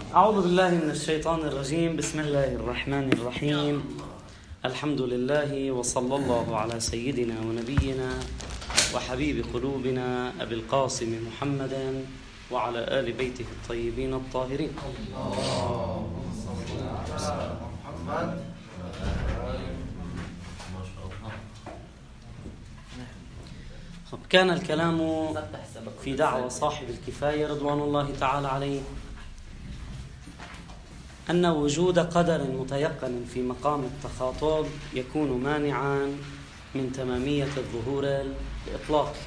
أعوذ بالله من الشيطان الرجيم. بسم الله الرحمن الرحيم. الحمد لله وصلى الله على سيدنا ونبينا وحبيب قلوبنا أبي القاسم محمد وعلى آل بيته الطيبين الطاهرين. اللهم صل على محمد. كان الكلام في دعوة صاحب الكفاية رضوان الله تعالى عليه أن وجود قدر متيقن في مقام التخاطب يكون مانعا من تمامية الظهور الإطلاقي.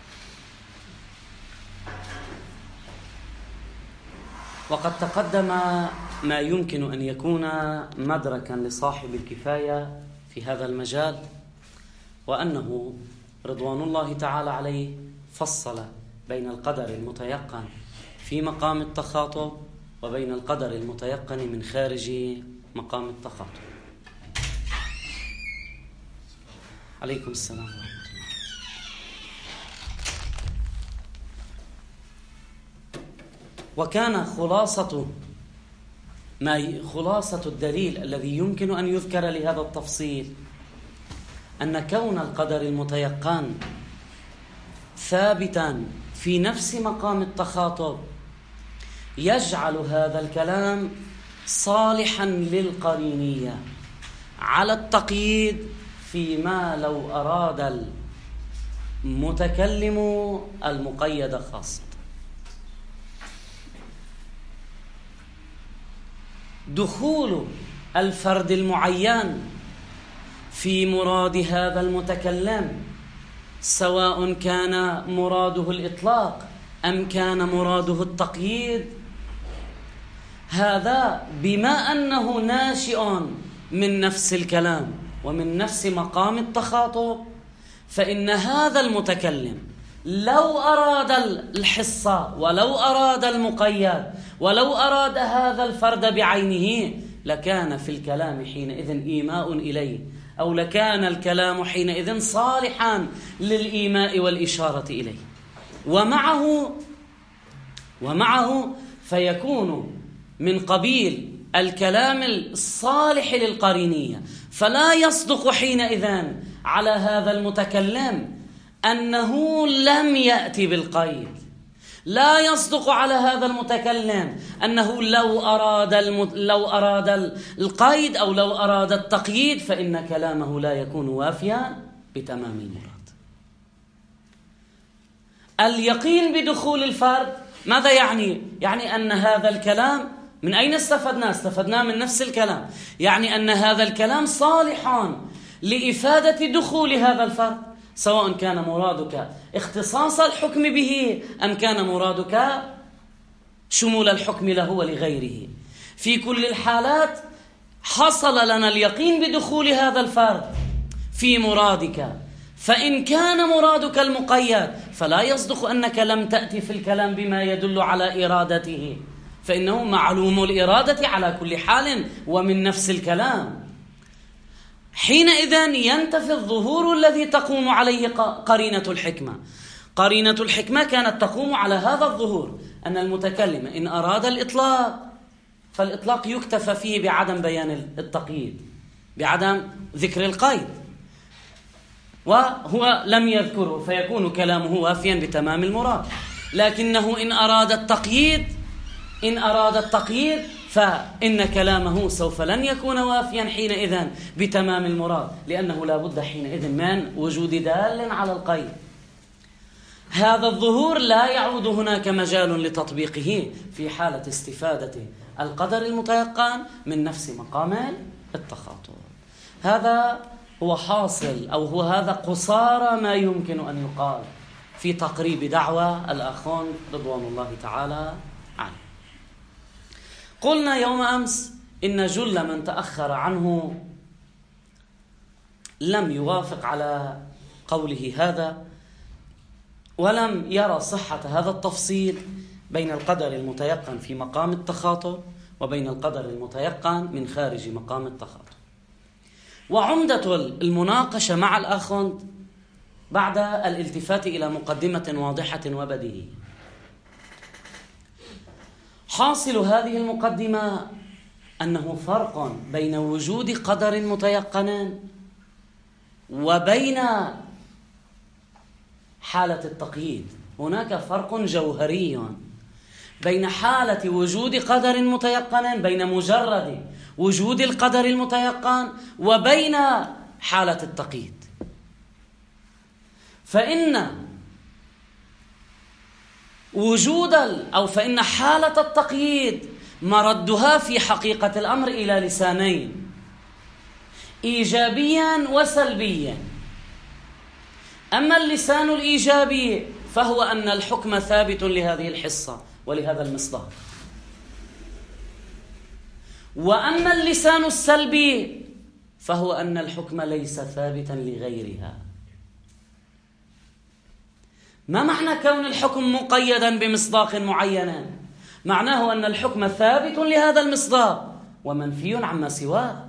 وقد تقدم ما يمكن أن يكون مدركا لصاحب الكفاية في هذا المجال، وأنه رضوان الله تعالى عليه فصل بين القدر المتيقن في مقام التخاطب وبين القدر المتيقن من خارج مقام التخاطب. عليكم السلام ورحمة الله. وكان خلاصة الدليل الذي يمكن أن يذكر لهذا التفصيل أن كون القدر المتيقن ثابتا في نفس مقام التخاطب يجعل هذا الكلام صالحا للقرينية على التقييد فيما لو أراد المتكلم المقيد خاصة. دخول الفرد المعين في مراد هذا المتكلم سواء كان مراده الإطلاق أم كان مراده التقييد، هذا بما أنه ناشئ من نفس الكلام ومن نفس مقام التخاطب، فإن هذا المتكلم لو أراد الحصة ولو أراد المقيد ولو أراد هذا الفرد بعينه لكان في الكلام حينئذ إيماء إليه، أو لكان الكلام حينئذ صالحا للإيماء والإشارة إليه. ومعه فيكون من قبيل الكلام الصالح للقرينية، فلا يصدق حينئذ على هذا المتكلم أنه لم يأتي بالقيد، لا يصدق على هذا المتكلم أنه لو أراد القيد أو لو أراد التقييد فإن كلامه لا يكون وافيا بتمام المراد. اليقين بدخول الفرد ماذا يعني؟ يعني أن هذا الكلام من أين استفدناه؟ استفدناه من نفس الكلام، يعني أن هذا الكلام صالح لإفادة دخول هذا الفرد، سواء كان مرادك اختصاص الحكم به أم كان مرادك شمول الحكم له ولغيره. في كل الحالات حصل لنا اليقين بدخول هذا الفرد في مرادك، فإن كان مرادك المقيد فلا يصدق أنك لم تأتي في الكلام بما يدل على إرادته، فإنه معلوم الإرادة على كل حال ومن نفس الكلام. حينئذ ينتفي الظهور الذي تقوم عليه قرينة الحكمة. قرينة الحكمة كانت تقوم على هذا الظهور، أن المتكلم إن أراد الإطلاق فالإطلاق يكتفى فيه بعدم بيان التقييد، بعدم ذكر القيد، وهو لم يذكره فيكون كلامه وافيا بتمام المراد. لكنه إن أراد التقييد فإن كلامه سوف لن يكون وافيا حينئذ بتمام المراد، لأنه لا بد حينئذ من وجود دال على القيد. هذا الظهور لا يعود هناك مجال لتطبيقه في حالة استفادة القدر المتيقن من نفس مقام التخاطب. هذا هو حاصل، أو هو هذا قصارى ما يمكن أن يقال في تقريب دعوة الأخون رضوان الله تعالى عنه. قلنا يوم أمس إن جل من تأخر عنه لم يوافق على قوله هذا، ولم يرى صحة هذا التفصيل بين القدر المتيقن في مقام التخاطب وبين القدر المتيقن من خارج مقام التخاطب. وعمدة المناقشة مع الأخوند بعد الالتفات إلى مقدمة واضحة وبديهية. حاصل هذه المقدمة أنه فرق بين وجود قدر متيقن وبين حالة التقييد. هناك فرق جوهري بين حالة وجود قدر متيقن، بين مجرد وجود القدر المتيقن، وبين حالة التقييد. فإن فإن حالة التقييد مردها في حقيقة الأمر إلى لسانين، إيجابيا وسلبيا. أما اللسان الإيجابي فهو أن الحكم ثابت لهذه الحصة ولهذا المصداق، وأما اللسان السلبي فهو أن الحكم ليس ثابتا لغيرها. ما معنى كون الحكم مقيدا بمصداق معين؟ معناه أن الحكم ثابت لهذا المصداق ومنفي عما سواه.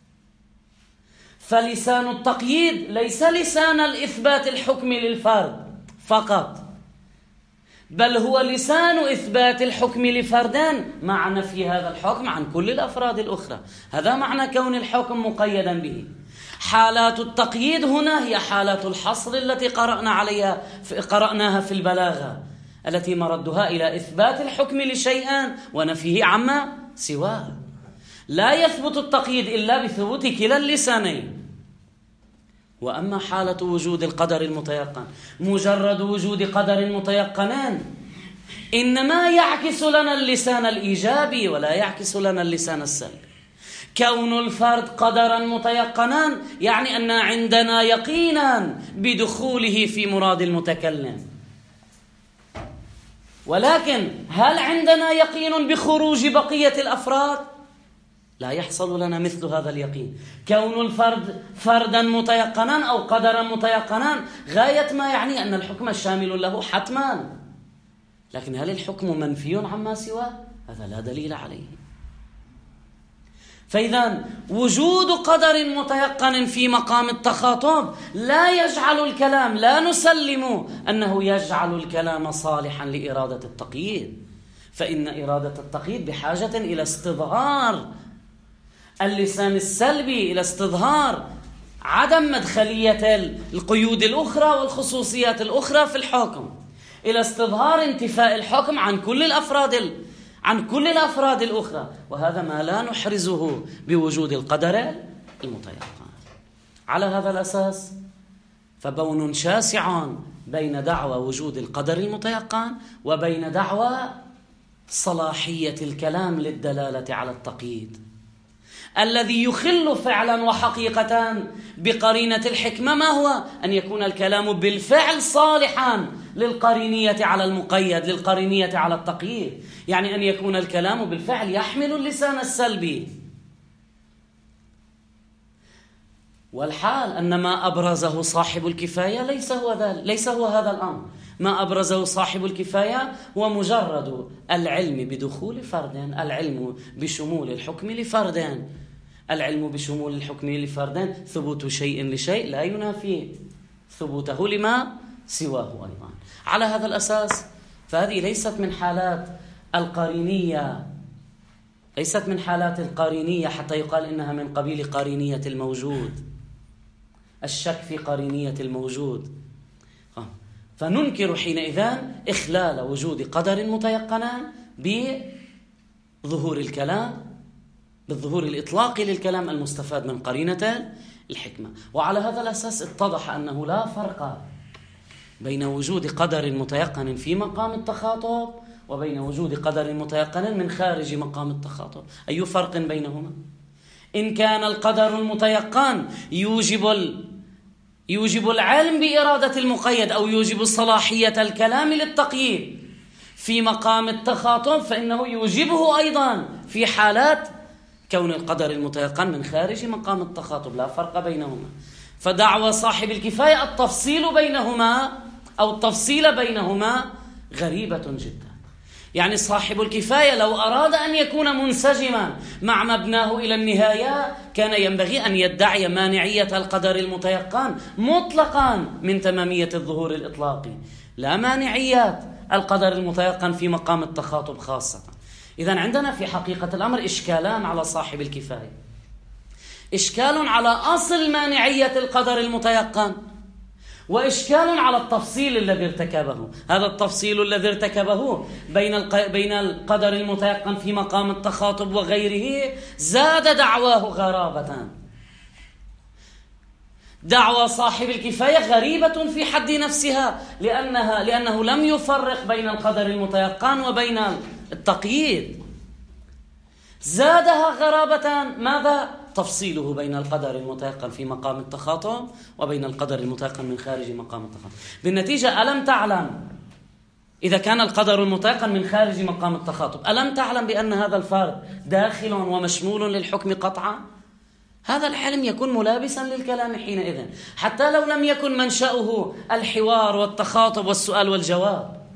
فلسان التقييد ليس لسان الإثبات الحكمي للفرد فقط، بل هو لسان إثبات الحكم لفردان مع نفي هذا الحكم عن كل الأفراد الأخرى. هذا معنى كون الحكم مقيدا به. حالات التقييد هنا هي حالات الحصر التي قرأناها في البلاغة، التي مردها إلى إثبات الحكم لشيئا ونفيه عما سواه. لا يثبت التقييد إلا بثبوت كلا اللسانين. وأما حالة وجود القدر المتيقن، مجرد وجود قدر متيقنان إنما يعكس لنا اللسان الإيجابي ولا يعكس لنا اللسان السلبي. كون الفرد قدرا متيقنا يعني أن عندنا يقينا بدخوله في مراد المتكلم، ولكن هل عندنا يقين بخروج بقية الأفراد؟ لا يحصل لنا مثل هذا اليقين. كون الفرد فردا متيقنا أو قدرا متيقنا غاية ما يعني أن الحكم شامل له حتما، لكن هل الحكم منفي عما سواه؟ هذا لا دليل عليه. فإذا وجود قدر متيقن في مقام التخاطب لا يجعل الكلام، لا نسلم أنه يجعل الكلام صالحا لإرادة التقييد، فإن إرادة التقييد بحاجة إلى استظهار اللسان السلبي، إلى استظهار عدم مدخلية القيود الأخرى والخصوصيات الأخرى في الحكم، إلى استظهار انتفاء الحكم عن كل الأفراد الأخرى، وهذا ما لا نحرزه بوجود القدر المتيقن. على هذا الأساس فبون شاسع بين دعوى وجود القدر المتيقن وبين دعوى صلاحية الكلام للدلالة على التقييد، الذي يخل فعلا وحقيقة بقرينة الحكمة. ما هو؟ أن يكون الكلام بالفعل صالحا للقرينية على المقيد، للقرينية على التقييد، يعني أن يكون الكلام بالفعل يحمل اللسان السلبي. والحال أن ما أبرزه صاحب الكفاية ليس هو هذا الأمر. ما أبرزه صاحب الكفاية هو مجرد العلم بدخول فردين، العلم بشمول الحكم لفردين. العلم بشمول الحكم لفردين ثبوت شيء لشيء لا ينافي ثبوته لما سواه أيضا. على هذا الأساس فهذه ليست من حالات القرينية حتى يقال إنها من قبيل قرينية الموجود، الشك في قرينية الموجود. فننكر حينئذ إخلال وجود قدر متيقن بظهور الكلام، بالظهور الإطلاقي للكلام المستفاد من قرينة الحكمة. وعلى هذا الأساس اتضح أنه لا فرق بين وجود قدر متيقن في مقام التخاطب وبين وجود قدر متيقن من خارج مقام التخاطب. أي فرق بينهما؟ إن كان القدر المتيقن يوجب العلم بإرادة المقيد أو يوجب صلاحية الكلام للتقييد في مقام التخاطب، فإنه يوجبه أيضا في حالات كون القدر المتيقن من خارج مقام التخاطب. لا فرق بينهما. فدعوى صاحب الكفاية التفصيل بينهما غريبة جدا. يعني صاحب الكفاية لو أراد أن يكون منسجما مع مبناه إلى النهاية كان ينبغي أن يدعي مانعية القدر المتيقن مطلقا من تمامية الظهور الإطلاقي، لا مانعية القدر المتيقن في مقام التخاطب خاصة. إذن عندنا في حقيقة الأمر إشكالان على صاحب الكفاية. إشكال على أصل مانعية القدر المتيقن، وإشكال على التفصيل الذي ارتكبه. هذا التفصيل الذي ارتكبه بين القدر المتيقن في مقام التخاطب وغيره زاد دعواه غرابة. دعوى صاحب الكفاية غريبة في حد نفسها، لأنه لم يفرق بين القدر المتيقن وبين التقييد. زادها غرابة. ماذا؟ تفصيله بين القدر المتيقن في مقام التخاطب وبين القدر المتيقن من خارج مقام التخاطب. بالنتيجة ألم تعلم، إذا كان القدر المتيقن من خارج مقام التخاطب، ألم تعلم بأن هذا الفرد داخل ومشمول للحكم قطعا؟ هذا العلم يكون ملابسا للكلام حينئذ، حتى لو لم يكن منشأه الحوار والتخاطب والسؤال والجواب.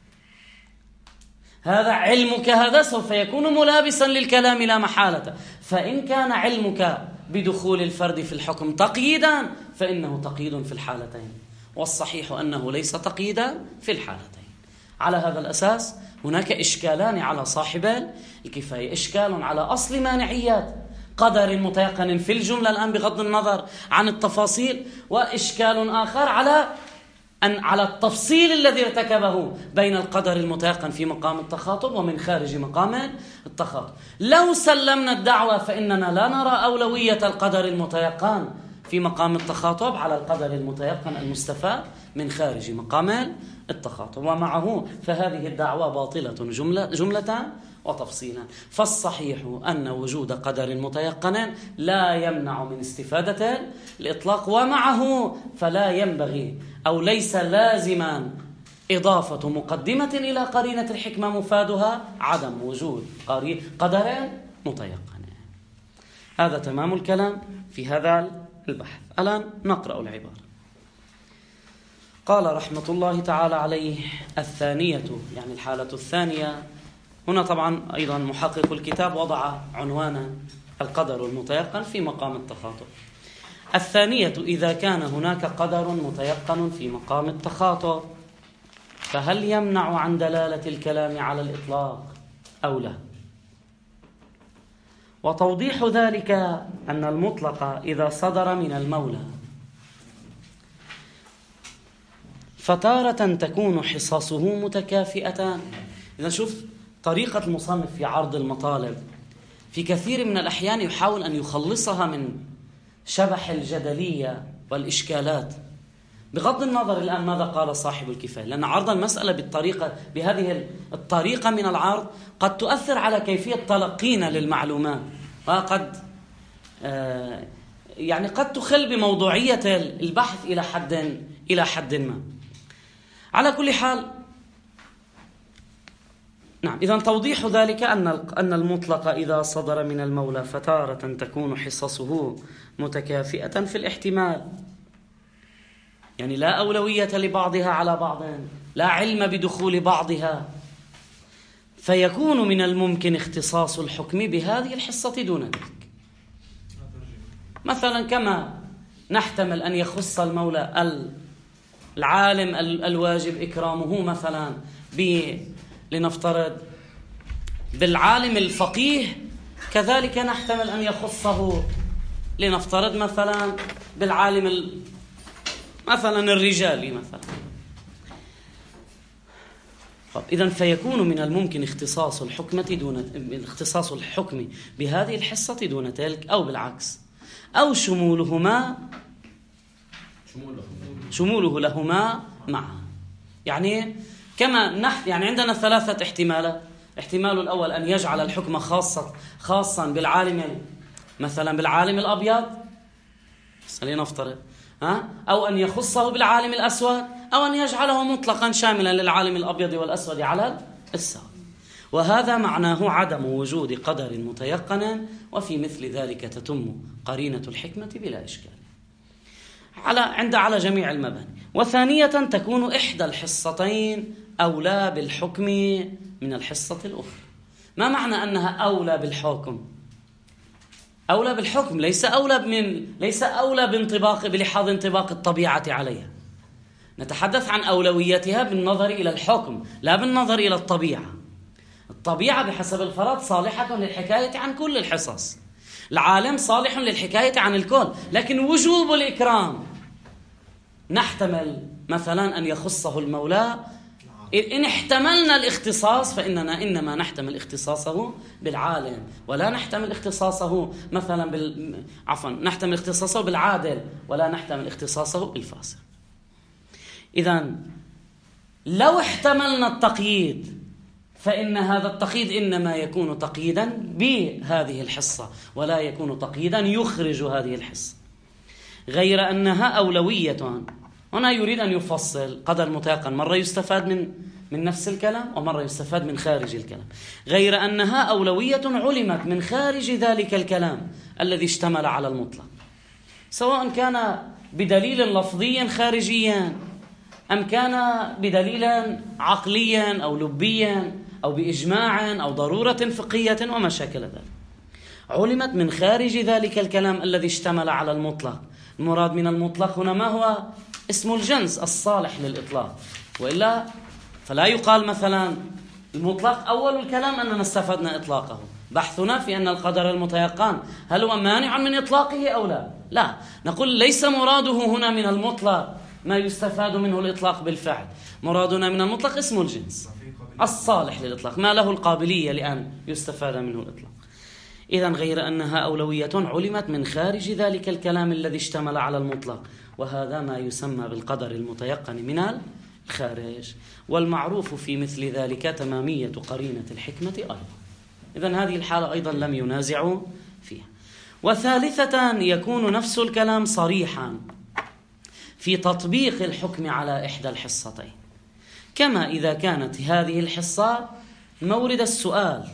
هذا علمك هذا سوف يكون ملابسا للكلام لا محالة. فإن كان علمك بدخول الفرد في الحكم تقييدا فإنه تقييد في الحالتين، والصحيح أنه ليس تقييدا في الحالتين. على هذا الأساس هناك إشكالان على صاحب الكفاية: إشكال على أصل مانعيات قدر متيقن في الجملة الآن بغض النظر عن التفاصيل، وإشكال آخر على التفصيل الذي ارتكبه بين القدر المتيقن في مقام التخاطب ومن خارج مقام التخاطب. لو سلمنا الدعوة فإننا لا نرى أولوية القدر المتيقن في مقام التخاطب على القدر المتيقن المستفاد من خارج مقام التخاطب، ومعه فهذه الدعوة باطلة جملة وتفصيلا. فالصحيح أن وجود قدر متيقن لا يمنع من استفادة الإطلاق، ومعه فلا ينبغي أو ليس لازما إضافة مقدمة إلى قرينة الحكمة مفادها عدم وجود قدر متيقن. هذا تمام الكلام في هذا البحث. الآن نقرأ العبارة. قال رحمة الله تعالى عليه: الثانية، يعني الحالة الثانية. هنا طبعا أيضا محقق الكتاب وضع عنوان القدر المتيقن في مقام التخاطب. الثانية: إذا كان هناك قدر متيقن في مقام التخاطب فهل يمنع عن دلالة الكلام على الإطلاق أو لا؟ وتوضيح ذلك أن المطلق إذا صدر من المولى فتارة تكون حصصه متكافئة. إذا شوف طريقة المصنف في عرض المطالب، في كثير من الأحيان يحاول أن يخلصها من شبح الجدلية والإشكالات، بغض النظر الآن ماذا قال صاحب الكفاية، لأن عرض المسألة بهذه الطريقة من العرض قد تؤثر على كيفية تلقينا للمعلومات، وقد يعني قد تخل بموضوعية البحث إلى حد ما. على كل حال، نعم، إذن توضيح ذلك أن المطلق إذا صدر من المولى فتارة تكون حصصه متكافئة في الاحتمال، يعني لا أولوية لبعضها على بعض، لا علم بدخول بعضها، فيكون من الممكن اختصاص الحكم بهذه الحصة دون ذلك. مثلا كما نحتمل أن يخص المولى العالم الواجب إكرامه مثلا لنفترض بالعالم الفقيه، كذلك نحتمل أن يخصه لنفترض مثلا بالعالم مثلا الرجالي مثلا. إذن فيكون من الممكن اختصاص الحكم بهذه الحصة دون تلك، أو بالعكس، أو شموله لهما معا. يعني يعني عندنا ثلاثة احتمالات. احتمال الأول أن يجعل الحكم خاصا بالعالم مثلا بالعالم الأبيض لنفترض، أو أن يخصه بالعالم الأسود، أو أن يجعله مطلقا شاملا للعالم الأبيض والأسود على السواء. وهذا معناه عدم وجود قدر متيقن، وفي مثل ذلك تتم قرينة الحكمة بلا إشكال على جميع المباني. وثانية تكون إحدى الحصتين أولى بالحكم من الحصة الأخرى. ما معنى أنها أولى بالحكم؟ أولى بالحكم ليس أولى بلحاظ انطباق الطبيعة عليها. نتحدث عن أولويتها بالنظر إلى الحكم لا بالنظر إلى الطبيعة. الطبيعة بحسب الفرض صالحة للحكاية عن كل الحصص، العالم صالح للحكاية عن الكل، لكن وجوب الإكرام نحتمل مثلا أن يخصه المولى. إن احتملنا الاختصاص فإننا إنما نحتمل اختصاصه بالعالم، ولا نحتمل اختصاصه مثلا نحتمل اختصاصه بالعادل، ولا نحتمل اختصاصه بالفاسق. إذن لو احتملنا التقييد فإن هذا التقييد إنما يكون تقييدا بهذه الحصة، ولا يكون تقييدا يخرج هذه الحصة، غير أنها أولوية. هنا يريد أن يفصل قدر متيقن، مرة يستفاد من نفس الكلام ومرة يستفاد من خارج الكلام. غير أنها أولوية علمت من خارج ذلك الكلام الذي اشتمل على المطلق، سواء كان بدليل لفظي خارجيا أم كان بدليل عقليا أو لبيا أو بإجماع أو ضرورة فقهية وما شاكل ذلك. علمت من خارج ذلك الكلام الذي اشتمل على المطلق. المراد من المطلق هنا ما هو؟ اسم الجنس الصالح للإطلاق، وإلا فلا يقال مثلا المطلق أول الكلام أننا استفدنا إطلاقه. بحثنا في أن القدر المتيقن هل هو مانع من إطلاقه أو لا؟ لا، نقول ليس مراده هنا من المطلق ما يستفاد منه الإطلاق بالفعل، مرادنا من المطلق اسم الجنس الصالح للإطلاق، ما له القابلية لأن يستفاد منه الإطلاق. إذن غير أنها أولوية علمت من خارج ذلك الكلام الذي اشتمل على المطلق، وهذا ما يسمى بالقدر المتيقن من الخارج. والمعروف في مثل ذلك تمامية قرينة الحكمة أيضا. إذن هذه الحالة أيضا لم ينازعوا فيها. وثالثة يكون نفس الكلام صريحا في تطبيق الحكم على إحدى الحصتين، كما إذا كانت هذه الحصة مورد السؤال،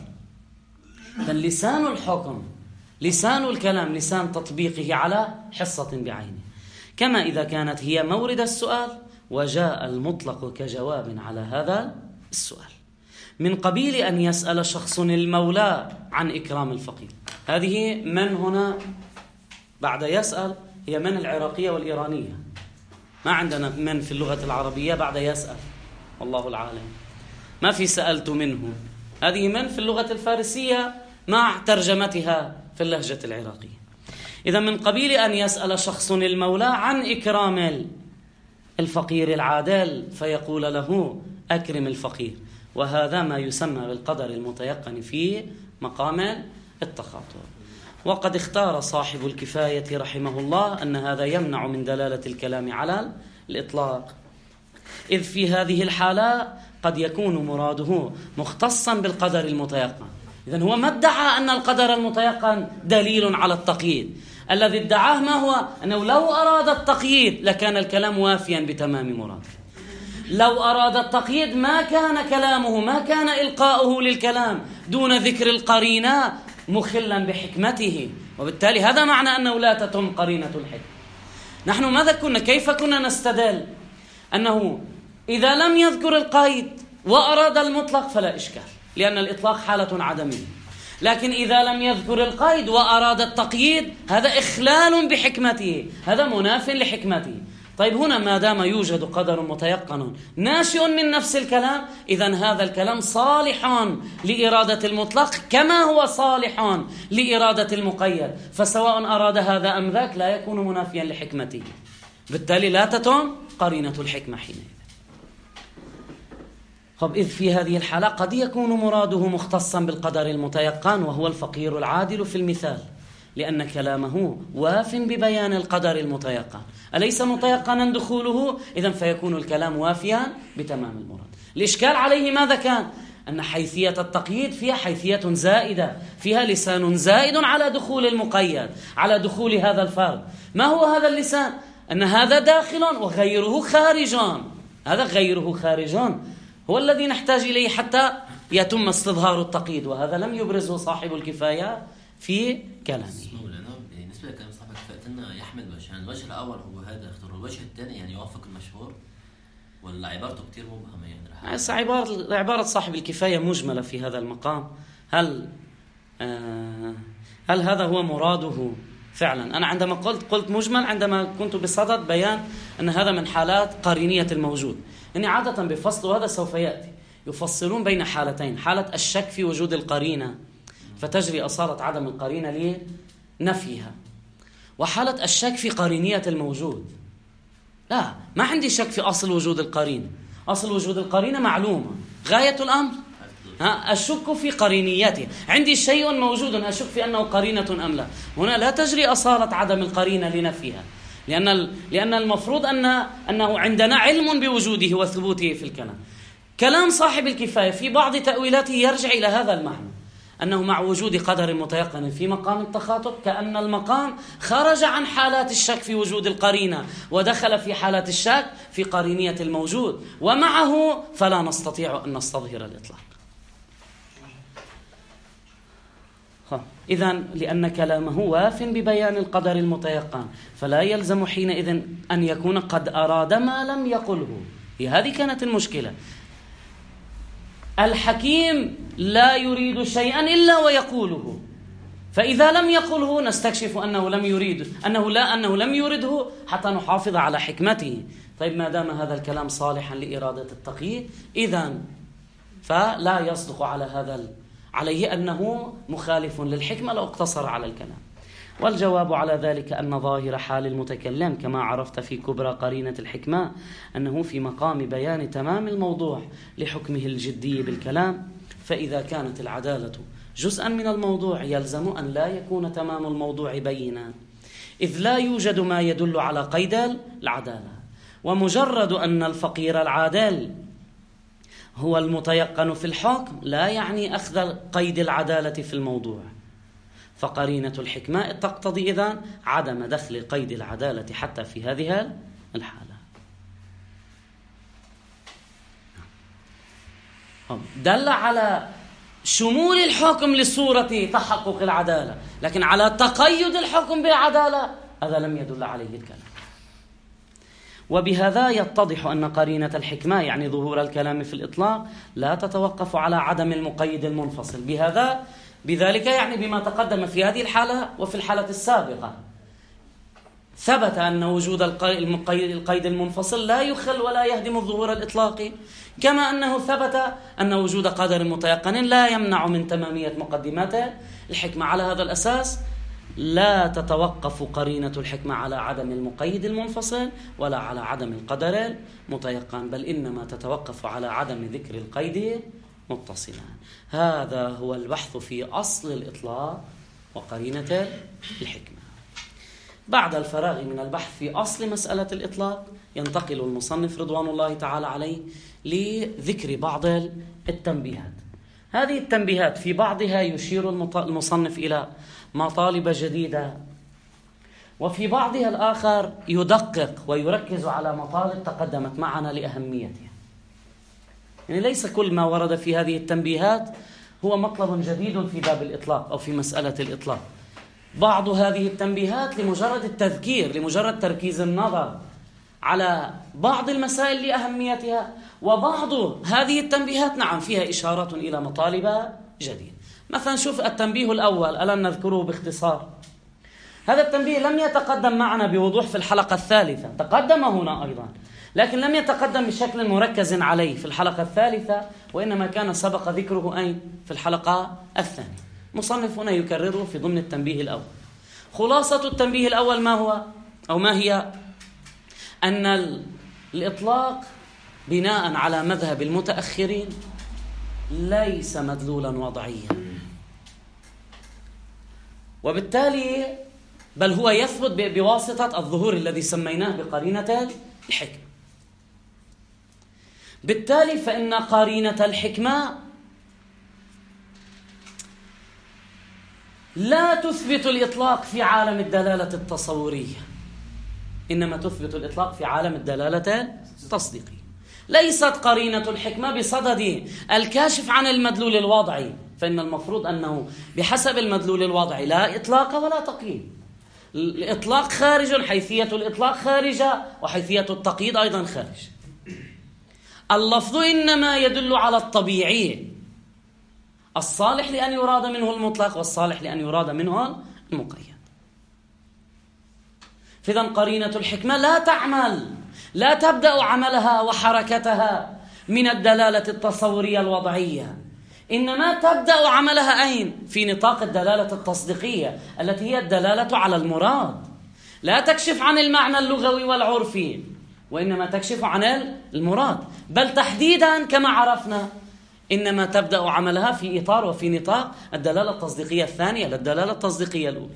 لسان الحكم لسان الكلام لسان تطبيقه على حصة بعينه، كما إذا كانت هي مورد السؤال وجاء المطلق كجواب على هذا السؤال، من قبيل أن يسأل شخص المولى عن إكرام الفقير. هذه من هنا بعد يسأل هي من العراقية والإيرانية، ما عندنا من في اللغة العربية بعد يسأل، والله العالم ما في سألت منه. هذه من في اللغة الفارسية مع ترجمتها في اللهجة العراقية. إذا من قبيل أن يسأل شخص المولى عن إكرام الفقير العادل فيقول له أكرم الفقير، وهذا ما يسمى بالقدر المتيقن في مقام التخاطر. وقد اختار صاحب الكفاية رحمه الله أن هذا يمنع من دلالة الكلام على الإطلاق، إذ في هذه الحالة قد يكون مراده مختصا بالقدر المتيقن. إذن هو ما ادعى أن القدر المتيقن دليل على التقييد، الذي ادعاه ما هو؟ أنه لو أراد التقييد لكان الكلام وافيا بتمام مراده، لو أراد التقييد ما كان كلامه ما كان إلقاؤه للكلام دون ذكر القرينة مخلا بحكمته، وبالتالي هذا معنى أنه لا تتم قرينة الحكمة. نحن ماذا كيف كنا نستدل؟ أنه إذا لم يذكر القيد وأراد المطلق فلا إشكال، لأن الإطلاق حالة عدمية، لكن إذا لم يذكر القيد وأراد التقييد هذا إخلال بحكمته، هذا مناف لحكمته. طيب هنا ما دام يوجد قدر متيقن ناشئ من نفس الكلام، إذن هذا الكلام صالح لإرادة المطلق كما هو صالح لإرادة المقيد، فسواء أراد هذا أم ذاك لا يكون منافيا لحكمته، بالتالي لا تتم قرينة الحكمة حينئذ. طب إذ في هذه الحالة قد يكون مراده مختصا بالقدر المتيقن وهو الفقير العادل في المثال، لأن كلامه واف ببيان القدر المتيقن، أليس متيقنا دخوله؟ إذن فيكون الكلام وافيا بتمام المراد. الإشكال عليه ماذا كان؟ أن حيثية التقييد فيها حيثية زائدة، فيها لسان زائد على دخول المقيد، على دخول هذا الفرد. ما هو هذا اللسان؟ أن هذا داخل وغيره خارج، هذا غيره خارج هو الذي نحتاج إليه حتى يتم استظهار التقييد، وهذا لم يبرزه صاحب الكفاية في كلامه. بالنسبة لكلام صاحب الكفاية يحمل وجهان، الوجه الأول هو هذا اختار، الوجه الثاني يعني يوافق المشهور، ولا عبارته كتير مبهمة يعني؟ عبارة صاحب الكفاية مجملة في هذا المقام. هل هذا هو مراده فعلا؟ أنا عندما قلت مجمل عندما كنت بصدد بيان أن هذا من حالات قرينية الموجود، يعني عادة بفصل، وهذا سوف يأتي، يفصلون بين حالتين: حالة الشك في وجود القرينة فتجري أصالة عدم القرينة لنفيها، وحالة الشك في قرينية الموجود. لا، ما عندي شك في أصل وجود القرينة، أصل وجود القرينة معلومة، غاية الأمر أشك في قرينيته. عندي شيء موجود أشك في أنه قرينة أم لا. هنا لا تجري أصالة عدم القرينة لنفيها، لأن المفروض أنه عندنا علم بوجوده وثبوته في الكلام. كلام صاحب الكفاية في بعض تأويلاته يرجع إلى هذا المعنى، أنه مع وجود قدر متيقن في مقام التخاطب كأن المقام خرج عن حالات الشك في وجود القرينة ودخل في حالات الشك في قرينية الموجود، ومعه فلا نستطيع أن نستظهر الإطلاق. إذن لأن كلامه واف ببيان القدر المتيقن فلا يلزم حينئذ أن يكون قد أراد ما لم يقله. هذه كانت المشكلة. الحكيم لا يريد شيئا إلا ويقوله، فإذا لم يقله نستكشف أنه لم يرده حتى نحافظ على حكمته. طيب ما دام هذا الكلام صالحا لإرادة التقييد إذن فلا يصدق عليه أنه مخالف للحكمة لو اقتصر على الكلام. والجواب على ذلك أن ظاهر حال المتكلم كما عرفت في كبرى قرينة الحكمة أنه في مقام بيان تمام الموضوع لحكمه الجدي بالكلام، فإذا كانت العدالة جزءا من الموضوع يلزم أن لا يكون تمام الموضوع بينا، إذ لا يوجد ما يدل على قيد العدالة، ومجرد أن الفقير العادل هو المتيقن في الحكم لا يعني أخذ قيد العدالة في الموضوع. فقرينة الحكمة تقتضي إذن عدم دخل قيد العدالة حتى في هذه الحالة. دل على شمول الحكم لصورة تحقق العدالة، لكن على تقيد الحكم بالعدالة هذا لم يدل عليه الكلام. وبهذا يتضح أن قرينة الحكمة يعني ظهور الكلام في الإطلاق لا تتوقف على عدم المقيد المنفصل. بذلك يعني بما تقدم في هذه الحالة وفي الحالة السابقة ثبت أن وجود القيد المنفصل لا يخل ولا يهدم الظهور الإطلاقي، كما أنه ثبت أن وجود قدر متيقن لا يمنع من تمامية مقدمات الحكمة. على هذا الأساس لا تتوقف قرينة الحكمة على عدم المقيد المنفصل ولا على عدم القدر المتيقن، بل إنما تتوقف على عدم ذكر القيد متصلا. هذا هو البحث في أصل الإطلاق وقرينة الحكمة. بعد الفراغ من البحث في أصل مسألة الإطلاق ينتقل المصنف رضوان الله تعالى عليه لذكر بعض التنبيهات. هذه التنبيهات في بعضها يشير المصنف إلى مطالب جديدة، وفي بعضها الآخر يدقق ويركز على مطالب تقدمت معنا لأهميتها. يعني ليس كل ما ورد في هذه التنبيهات هو مطلب جديد في باب الإطلاق أو في مسألة الإطلاق. بعض هذه التنبيهات لمجرد التذكير، لمجرد تركيز النظر على بعض المسائل لأهميتها، وبعض هذه التنبيهات نعم فيها إشارات إلى مطالب جديدة. مثلا شوف التنبيه الأول ألم نذكره باختصار. هذا التنبيه لم يتقدم معنا بوضوح في الحلقة الثالثة، تقدم هنا أيضا، لكن لم يتقدم بشكل مركز عليه في الحلقة الثالثة، وإنما كان سبق ذكره أين؟ في الحلقة الثانية. مصنف هنا يكرره في ضمن التنبيه الأول. خلاصة التنبيه الأول ما هو أو ما هي؟ أن الإطلاق بناء على مذهب المتأخرين ليس مدلولا وضعيا، وبالتالي بل هو يثبت بواسطة الظهور الذي سميناه بقرينة الحكمة. بالتالي فإن قرينة الحكمة لا تثبت الإطلاق في عالم الدلالة التصورية، إنما تثبت الإطلاق في عالم الدلالة التصديقية. ليست قرينة الحكمة بصدد الكاشف عن المدلول الوضعي، فإن المفروض أنه بحسب المدلول الوضعي لا إطلاق ولا تقييد. الإطلاق خارج، حيثية الإطلاق خارجة، وحيثية التقييد أيضا خارج. اللفظ إنما يدل على الطبيعي الصالح لأن يراد منه المطلق والصالح لأن يراد منه المقيد. فإذا قرينة الحكمة لا تعمل، لا تبدأ عملها وحركتها من الدلالة التصورية الوضعية، إنما تبدأ عملها أين؟ في نطاق الدلالة التصديقية التي هي الدلالة على المراد، لا تكشف عن المعنى اللغوي والعرفي، وإنما تكشف عن المراد، بل تحديدا كما عرفنا إنما تبدأ عملها في إطار وفي نطاق الدلالة التصديقية الثانية للدلالة التصديقية الأولى.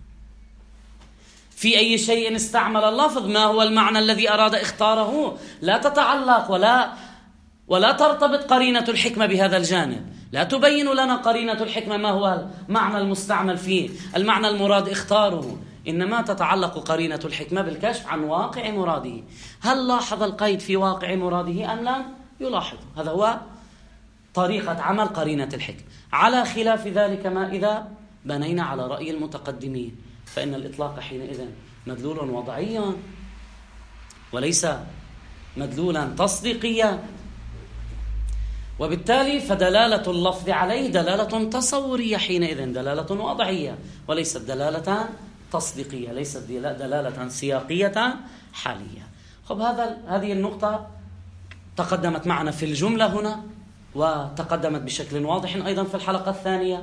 في أي شيء استعمل اللفظ ما هو المعنى الذي أراد اختاره، لا تتعلق ولا ترتبط قرينة الحكمة بهذا الجانب، لا تبين لنا قرينة الحكمة ما هو المعنى المستعمل فيه، المعنى المراد اختاره، إنما تتعلق قرينة الحكمة بالكشف عن واقع مراده. هل لاحظ القيد في واقع مراده أم لم يلاحظ؟ هذا هو طريقة عمل قرينة الحكمة. على خلاف ذلك ما إذا بنينا على رأي المتقدمين، فإن الإطلاق حينئذ مدلول وضعي وليس مدلولا تصديقيا، وبالتالي فدلالة اللفظ عليه دلالة تصورية حينئذ، دلالة وضعية وليست دلالة تصديقية، ليست دلالة سياقية حالية. خب هذه النقطة تقدمت معنا في الجملة هنا، وتقدمت بشكل واضح أيضا في الحلقة الثانية،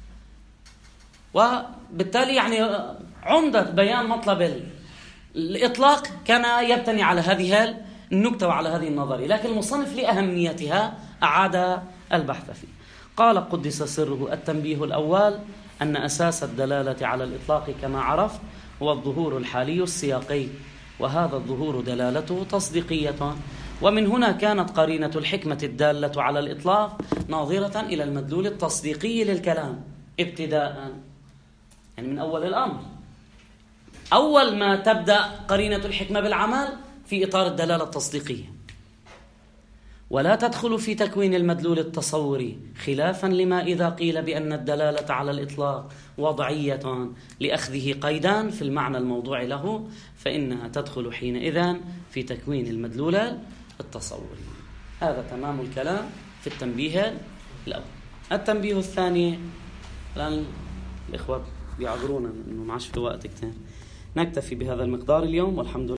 وبالتالي يعني عمدة بيان مطلب الإطلاق كان يبتني على هذه النكتة وعلى هذه النظرية، لكن المصنف لأهميتها أعاد البحث فيه. قال قدس سره: التنبيه الأول أن أساس الدلالة على الإطلاق كما عرفت هو الظهور الحالي السياقي، وهذا الظهور دلالته تصديقية، ومن هنا كانت قرينة الحكمة الدالة على الإطلاق ناظرة إلى المدلول التصديقي للكلام ابتداء، يعني من أول الأمر، أول ما تبدأ قرينة الحكمة بالعمل في إطار الدلالة التصديقية، ولا تدخل في تكوين المدلول التصوري، خلافا لما إذا قيل بأن الدلالة على الإطلاق وضعية لأخذه قيدان في المعنى الموضوع له، فإنها تدخل حينئذ في تكوين المدلول التصوري. هذا تمام الكلام في التنبيه الأول. التنبيه الثاني، الآن الإخوة بيعذرونا إنه ما عادش في وقت كتير، نكتفي بهذا المقدار اليوم، والحمد لله.